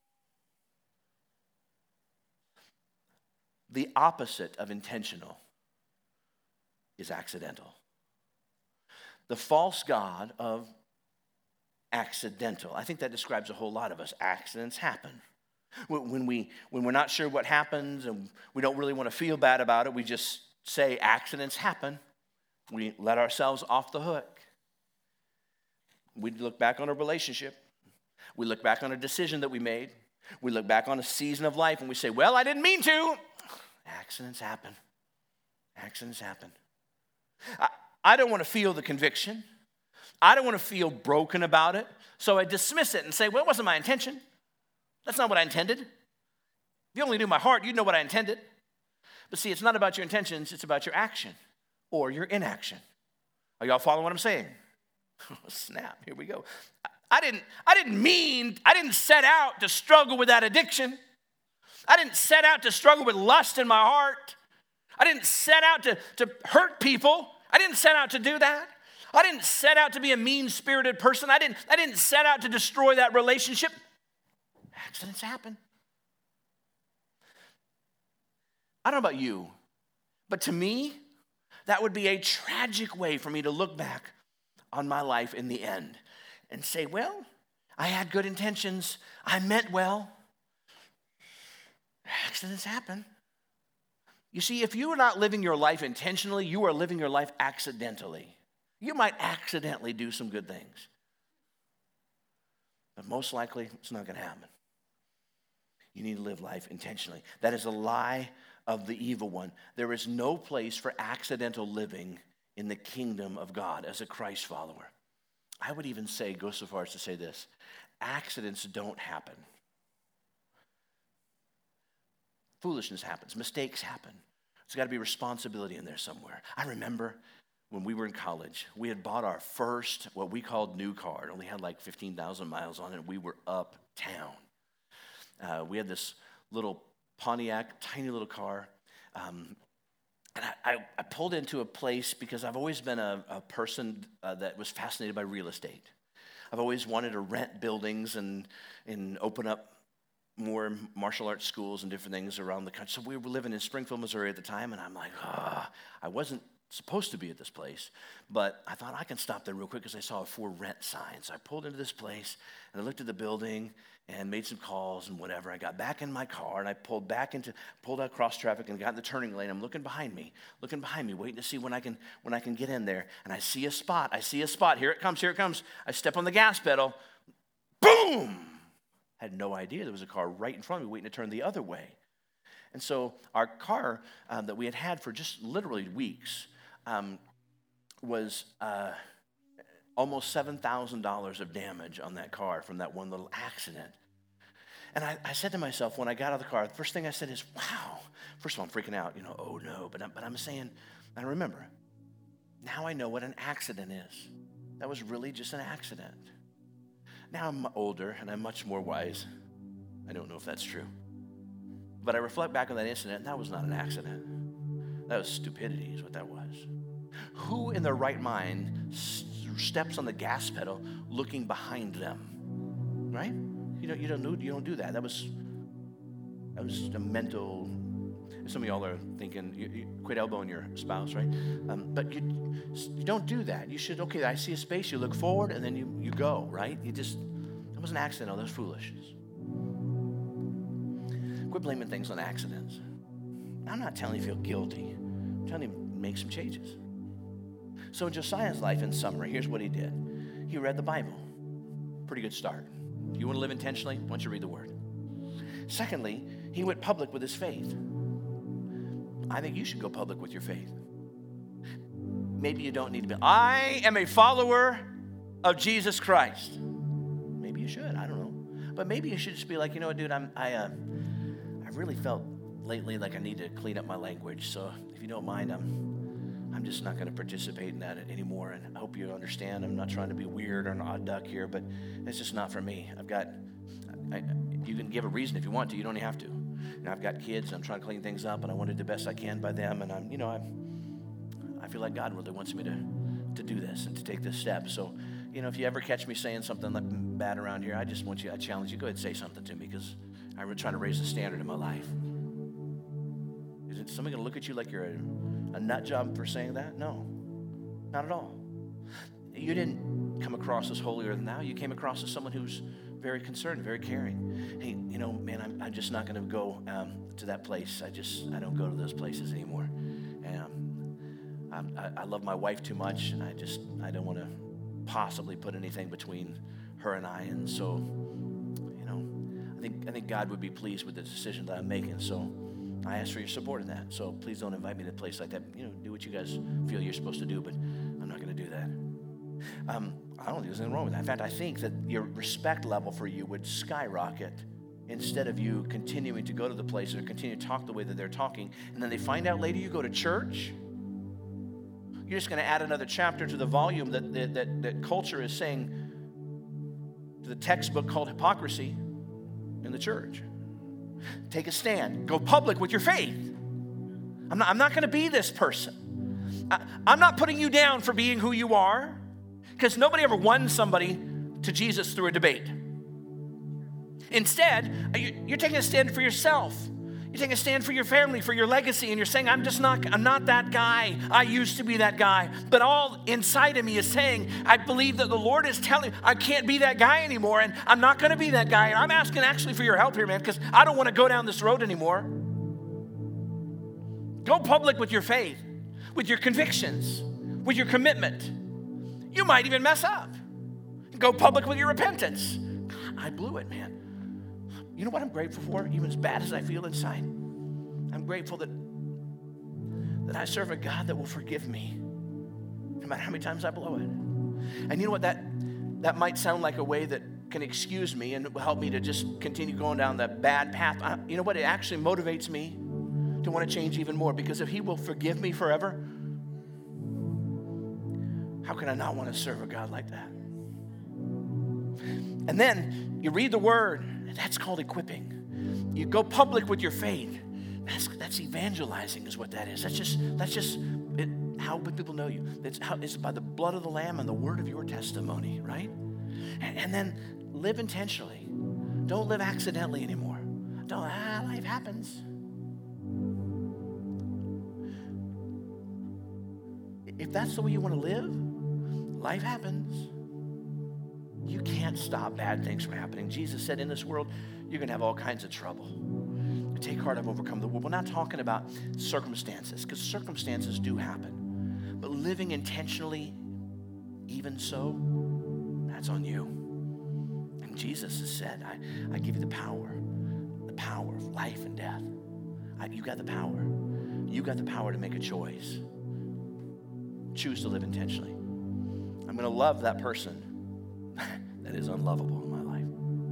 The opposite of intentional is accidental. The false god of accidental. I think that describes a whole lot of us. Accidents happen. When, we, when we're not sure what happens and we don't really want to feel bad about it, we just say accidents happen. We let ourselves off the hook. We look back on a relationship. We look back on a decision that we made. We look back on a season of life and we say, well, I didn't mean to. Accidents happen. Accidents happen. I, I don't want to feel the conviction. I don't want to feel broken about it. So I dismiss it and say, well, it wasn't my intention. That's not what I intended. If you only knew my heart, you'd know what I intended. But see, it's not about your intentions, it's about your action or your inaction. Are y'all following what I'm saying? Oh, snap, here we go. I didn't, I didn't mean, I didn't set out to struggle with that addiction. I didn't set out to struggle with lust in my heart. I didn't set out to, to hurt people. I didn't set out to do that. I didn't set out to be a mean-spirited person. I didn't, I didn't set out to destroy that relationship. Accidents happen. I don't know about you, but to me, that would be a tragic way for me to look back on my life in the end and say, well, I had good intentions. I meant well. Accidents happen. You see, if you are not living your life intentionally, you are living your life accidentally. You might accidentally do some good things, but most likely it's not going to happen. You need to live life intentionally. That is a lie of the evil one. There is no place for accidental living in the kingdom of God as a Christ follower. I would even say, go so far as to say this, accidents don't happen. Foolishness happens, mistakes happen. There's got to be responsibility in there somewhere. I remember when we were in college, we had bought our first, what we called new car. It only had like fifteen thousand miles on it, and we were uptown. Uh, we had this little Pontiac, tiny little car. Um, and I, I, I pulled into a place because I've always been a, a person uh, that was fascinated by real estate. I've always wanted to rent buildings and, and open up more martial arts schools and different things around the country. So we were living in Springfield, Missouri at the time, and I'm like, ah, I wasn't supposed to be at this place, but I thought I can stop there real quick because I saw a for rent sign. So I pulled into this place, and I looked at the building and made some calls and whatever. I got back in my car, and I pulled back into, pulled out cross traffic and got in the turning lane. I'm looking behind me, looking behind me, waiting to see when I can when I can get in there. And I see a spot. I see a spot. Here it comes, here it comes. I step on the gas pedal. Boom! I had no idea there was a car right in front of me waiting to turn the other way. And so our car um, that we had had for just literally weeks um, was uh, almost seven thousand dollars of damage on that car from that one little accident. And I, I said to myself when I got out of the car, the first thing I said is, wow. First of all, I'm freaking out, you know, oh no. But, I, but I'm saying, I remember, now I know what an accident is. That was really just an accident. Now I'm older and I'm much more wise. I don't know if that's true. But I reflect back on that incident, and that was not an accident. That was stupidity is what that was. Who in their right mind steps on the gas pedal looking behind them, right? You don't, you don't, do, you don't do that. That was, that was a mental, some of y'all are thinking, you, you quit elbowing your spouse, right? Um, but you, you don't do that. You should, okay, I see a space, you look forward, and then you, you go, right? You just, that was an accident. Oh, that was foolishness. Quit blaming things on accidents. I'm not telling you to feel guilty. I'm telling you to make some changes. So in Josiah's life, in summary, here's what he did. He read the Bible. Pretty good start. If you want to live intentionally, why don't you read the Word? Secondly, he went public with his faith. I think you should go public with your faith. Maybe you don't need to be, I am a follower of Jesus Christ. Maybe you should, I don't know. But maybe you should just be like, you know what, dude, I'm, I, uh, I really felt lately like I need to clean up my language. So if you don't mind, I'm, I'm just not going to participate in that anymore. And I hope you understand. I'm not trying to be weird or an odd duck here, but it's just not for me. I've got, I, you can give a reason if you want to. You don't have to. And I've got kids. I'm trying to clean things up, and I want to do the best I can by them. And I'm, you know, I'm, I feel like God really wants me to, to do this and to take this step. So, you know, if you ever catch me saying something like bad around here, I just want you, I challenge you, go ahead and say something to me, because I'm trying to raise the standard in my life. Is it somebody going to look at you like you're a, a nut job for saying that? No, not at all. You didn't come across as holier than thou. You came across as someone who's very concerned, very caring. Hey, you know, man, I'm, I'm just not going to go um, to that place. I just, I don't go to those places anymore. And um, I, I love my wife too much, and I just, I don't want to possibly put anything between her and I. And so, you know, I think, I think God would be pleased with the decision that I'm making. So I ask for your support in that. So please don't invite me to a place like that. You know, do what you guys feel you're supposed to do, but I'm not going to do that. Um, I don't think there's anything wrong with that. In fact, I think that your respect level for you would skyrocket instead of you continuing to go to the place or continue to talk the way that they're talking. And then they find out later you go to church. You're just going to add another chapter to the volume that, that, that, that culture is saying to the textbook called hypocrisy in the church. Take a stand. Go public with your faith. I'm not, I'm not going to be this person. I, I'm not putting you down for being who you are, because nobody ever won somebody to Jesus through a debate. Instead, you're taking a stand for yourself. You're taking a stand for your family, for your legacy, and you're saying, I'm just not, I'm not that guy. I used to be that guy. But all inside of me is saying, I believe that the Lord is telling me I can't be that guy anymore, and I'm not going to be that guy. And I'm asking actually for your help here, man, because I don't want to go down this road anymore. Go public with your faith, with your convictions, with your commitment. You might even mess up. Go public with your repentance. God, I blew it, man. You know what I'm grateful for, even as bad as I feel inside? I'm grateful that, that I serve a God that will forgive me no matter how many times I blow it. And you know what? That, that might sound like a way that can excuse me and help me to just continue going down that bad path. I, you know what? It actually motivates me to want to change even more, because if he will forgive me forever, how can I not want to serve a God like that? And then you read the word, and that's called equipping. You go public with your faith. That's, that's evangelizing is what that is. That's just, that's just it, how people know you. It's, how, it's by the blood of the Lamb and the word of your testimony, right? And, and then live intentionally. Don't live accidentally anymore. Don't, ah, life happens. If that's the way you want to live, life happens. You can't stop bad things from happening. Jesus said, in this world, you're going to have all kinds of trouble. Take heart, I've overcome the world. We're not talking about circumstances, because circumstances do happen. But living intentionally, even so, that's on you. And Jesus has said, I, I give you the power, the power of life and death. I, you got the power. You got the power to make a choice. Choose to live intentionally. I'm going to love that person that is unlovable in my life.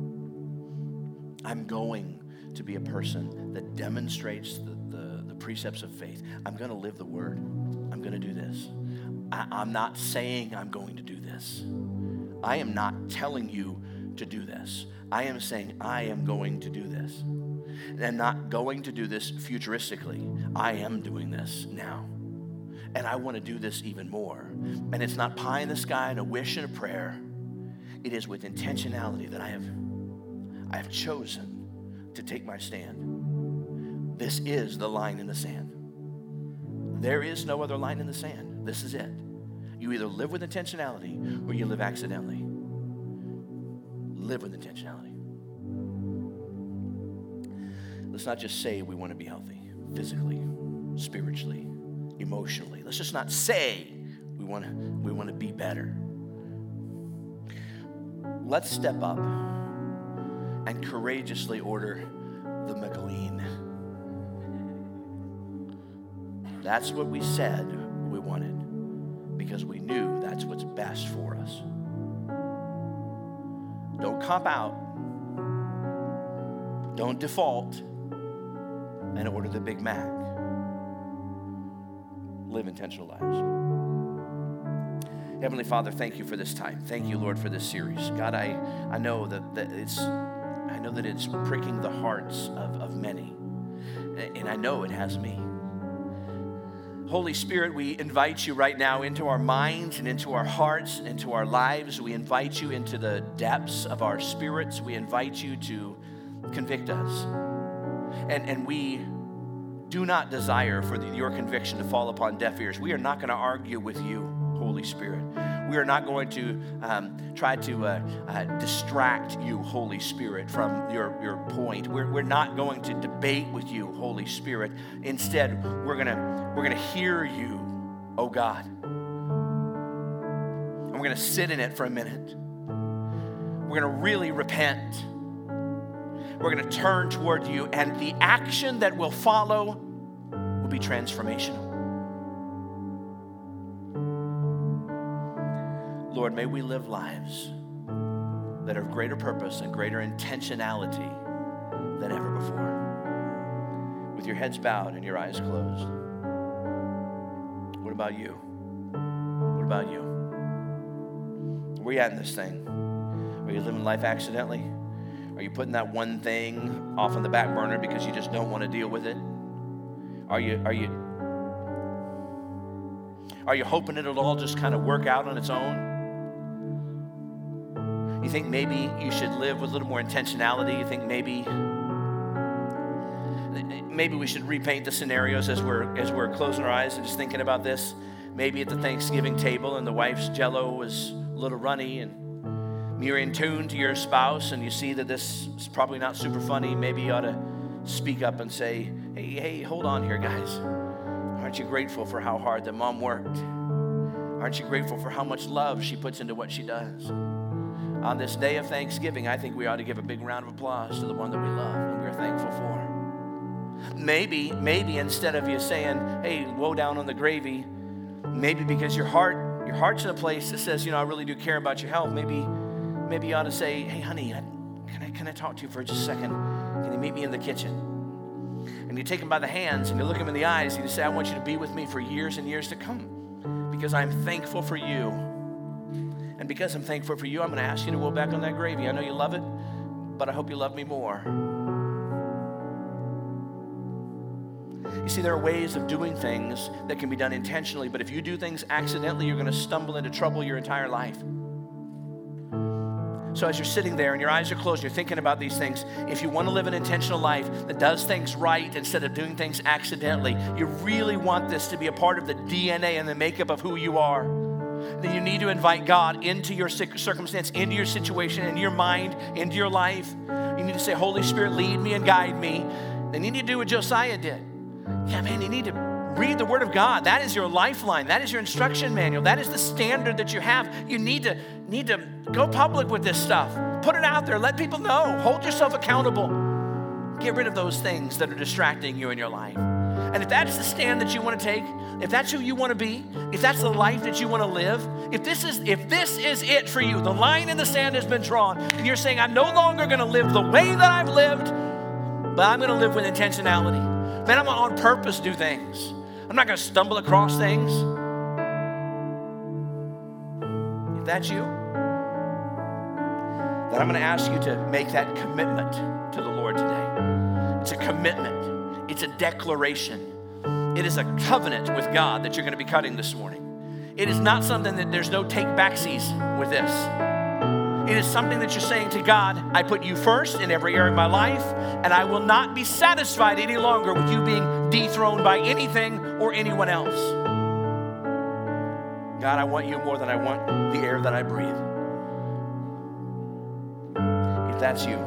I'm going to be a person that demonstrates the, the, the precepts of faith. I'm going to live the word. I'm going to do this. I, I'm not saying I'm going to do this. I am not telling you to do this. I am saying I am going to do this. And not going to do this futuristically. I am doing this now. And I want to do this even more. And it's not pie in the sky and a wish and a prayer. It is with intentionality that I have, I have chosen to take my stand. This is the line in the sand. There is no other line in the sand. This is it. You either live with intentionality or you live accidentally. Live with intentionality. Let's not just say we want to be healthy physically, spiritually, emotionally. Let's just not say we want to we want to be better. Let's step up and courageously order the McLean. That's what we said we wanted, because we knew that's what's best for us. Don't cop out. Don't default and order the Big Mac. live intentional lives. Heavenly Father, thank you for this time. Thank you, Lord, for this series. God, I, I know that, that it's I know that it's pricking the hearts of, of many. And I know it has me. Holy Spirit, we invite you right now into our minds and into our hearts, into our lives. We invite you into the depths of our spirits. We invite you to convict us. And, and we do not desire for the, your conviction to fall upon deaf ears. We are not going to argue with you, Holy Spirit. We are not going to um, try to uh, uh, distract you, Holy Spirit, from your, your point. We're, we're not going to debate with you, Holy Spirit. Instead, we're gonna we're gonna hear you, oh God. And we're gonna sit in it for a minute. We're gonna really repent. We're gonna turn toward you, and the action that will follow will be transformational. Lord, may we live lives that are of greater purpose and greater intentionality than ever before. With your heads bowed and your eyes closed. What about you? What about you? Where are you at in this thing? Are you living life accidentally? Are you putting that one thing off on the back burner because you just don't want to deal with it? Are you, are you, are you hoping it'll all just kind of work out on its own? You think maybe you should live with a little more intentionality? You think maybe maybe we should repaint the scenarios as we're as we're closing our eyes and just thinking about this? Maybe at the Thanksgiving table and the wife's Jell-O was a little runny and you're in tune to your spouse and you see that this is probably not super funny. Maybe you ought to speak up and say, hey, hey, hold on here, guys. Aren't you grateful for how hard that mom worked? Aren't you grateful for how much love she puts into what she does? On this day of Thanksgiving, I think we ought to give a big round of applause to the one that we love and we're thankful for. Maybe, maybe instead of you saying, hey, woe down on the gravy, maybe because your heart, your heart's in a place that says, you know, I really do care about your health. Maybe, maybe you ought to say, hey, honey, I, can I can I talk to you for just a second? Can you meet me in the kitchen? And you take them by the hands and you look them in the eyes and you say, I want you to be with me for years and years to come because I'm thankful for you. And because I'm thankful for you, I'm going to ask you to go back on that gravy. I know you love it, but I hope you love me more. You see, there are ways of doing things that can be done intentionally, but if you do things accidentally, you're going to stumble into trouble your entire life. So as you're sitting there and your eyes are closed, you're thinking about these things. If you want to live an intentional life that does things right instead of doing things accidentally, you really want this to be a part of the D N A and the makeup of who you are. Then you need to invite God into your circumstance, into your situation, into your mind, into your life. You need to say, Holy Spirit, lead me and guide me. Then you need to do what Josiah did. Yeah, man, you need to read the Word of God. That is your lifeline. That is your instruction manual. That is the standard that you have. You need to, need to go public with this stuff. Put it out there. Let people know. Hold yourself accountable. Get rid of those things that are distracting you in your life. And if that's the stand that you want to take, if that's who you want to be, if that's the life that you want to live, if this is if this is it for you, the line in the sand has been drawn, and you're saying, I'm no longer going to live the way that I've lived, but I'm going to live with intentionality. Man, I'm going to on purpose do things. I'm not going to stumble across things. If that's you, then I'm going to ask you to make that commitment to the Lord today. It's a commitment. It's a declaration. It is a covenant with God that you're going to be cutting this morning. It is not something that there's no take backsies with this. It is something that you're saying to God, I put you first in every area of my life, and I will not be satisfied any longer with you being dethroned by anything or anyone else. God, I want you more than I want the air that I breathe. If that's you,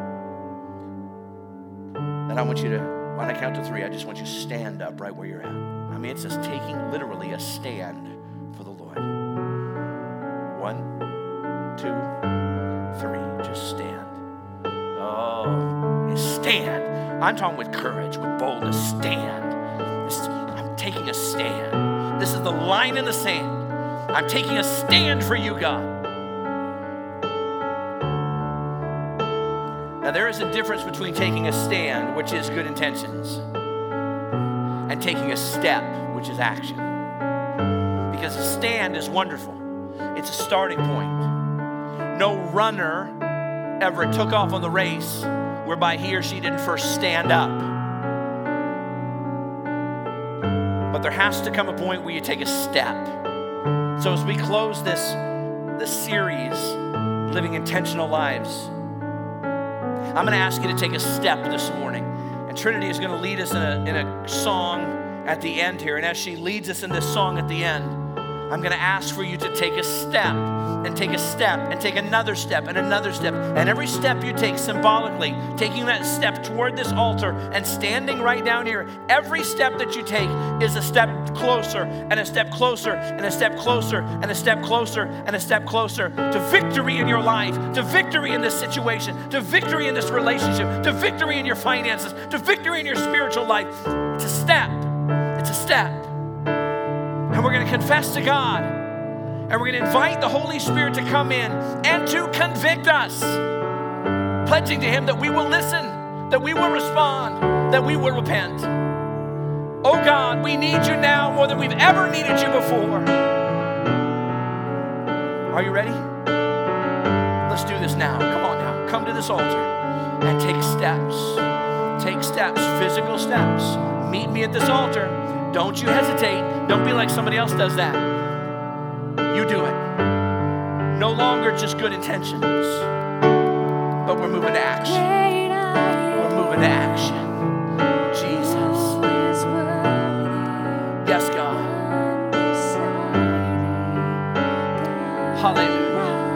then I want you to, when I count to three, I just want you to stand up right where you're at. I mean, it's just taking literally a stand for the Lord. One, two, three. Just stand. Oh, stand. I'm talking with courage, with boldness. Stand. This is, I'm taking a stand. This is the line in the sand. I'm taking a stand for you, God. Now, there is a difference between taking a stand, which is good intentions, and taking a step, which is action. because a stand is wonderful. It's a starting point. No runner ever took off on the race whereby he or she didn't first stand up. But there has to come a point where you take a step. So as we close this, this series, Living Intentional Lives, I'm going to ask you to take a step this morning. And Trinity is going to lead us in a, in a song at the end here. And as she leads us in this song at the end, I'm going to ask for you to take a step and take a step and take another step and another step. And every step you take symbolically, taking that step toward this altar and standing right down here, every step that you take is a step closer and a step closer and a step closer and a step closer and a step closer to victory in your life, to victory in this situation, to victory in this relationship, to victory in your finances, to victory in your spiritual life. It's a step. It's a step. And we're going to confess to God, and we're going to invite the Holy Spirit to come in and to convict us, pledging to Him that we will listen, that we will respond, that we will repent. Oh God, we need you now more than we've ever needed you before. Are you ready? Let's do this now. Come on now. Come to this altar and take steps. Take steps, physical steps. Meet me at this altar. Don't you hesitate. Don't be like somebody else does that. You do it. No longer just good intentions, but we're moving to action. We're moving to action. Jesus. Yes, God. Hallelujah.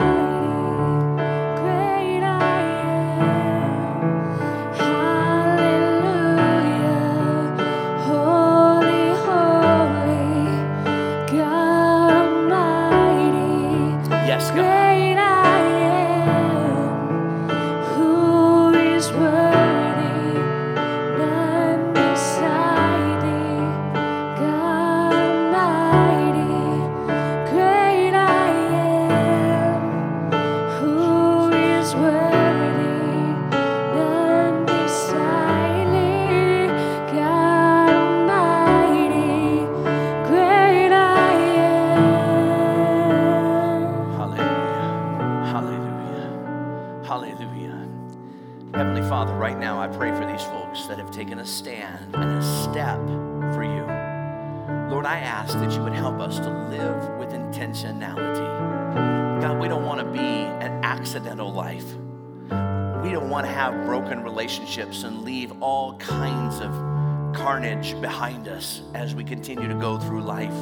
Taken a stand and a step for you. Lord, I ask that you would help us to live with intentionality. God, we don't want to be an accidental life. We don't want to have broken relationships and leave all kinds of carnage behind us as we continue to go through life.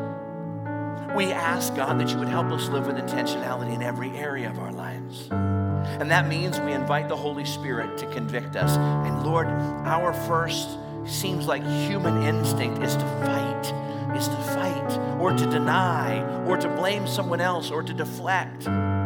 We ask, God, that you would help us live with intentionality in every area of our lives. And that means we invite the Holy Spirit to convict us. And Lord, our first seems like human instinct is to fight, is to fight, or to deny, or to blame someone else, or to deflect,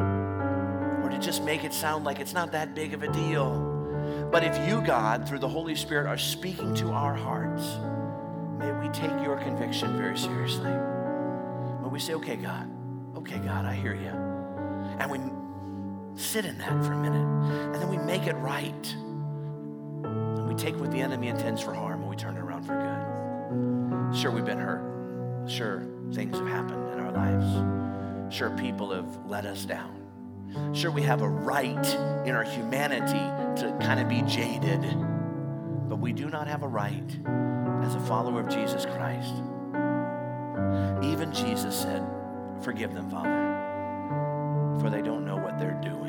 or to just make it sound like it's not that big of a deal. But if you, God, through the Holy Spirit, are speaking to our hearts, may we take your conviction very seriously. May we say, okay, God, okay, God, I hear you. And we sit in that for a minute, and then we make it right. And we take what the enemy intends for harm, and we turn it around for good. Sure, we've been hurt. Sure, things have happened in our lives. Sure, people have let us down. Sure, we have a right in our humanity to kind of be jaded, but we do not have a right as a follower of Jesus Christ. Even Jesus said, forgive them, Father, for they don't know what they're doing.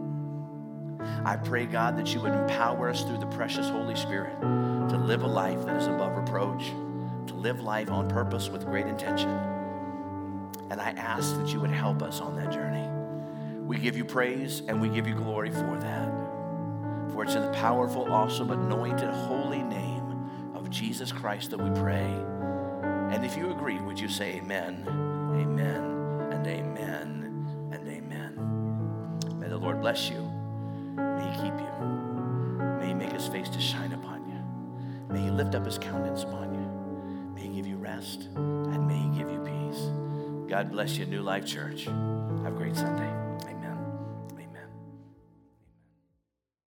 I pray, God, that you would empower us through the precious Holy Spirit to live a life that is above reproach, to live life on purpose with great intention. And I ask that you would help us on that journey. We give you praise and we give you glory for that. For it's in the powerful, awesome, anointed, holy name of Jesus Christ that we pray. And if you agree, would you say amen, amen, and amen, and amen. May the Lord bless you. May he keep you. May he make his face to shine upon you. May he lift up his countenance upon you. May he give you rest, and may he give you peace. God bless you, New Life Church. Have a great Sunday.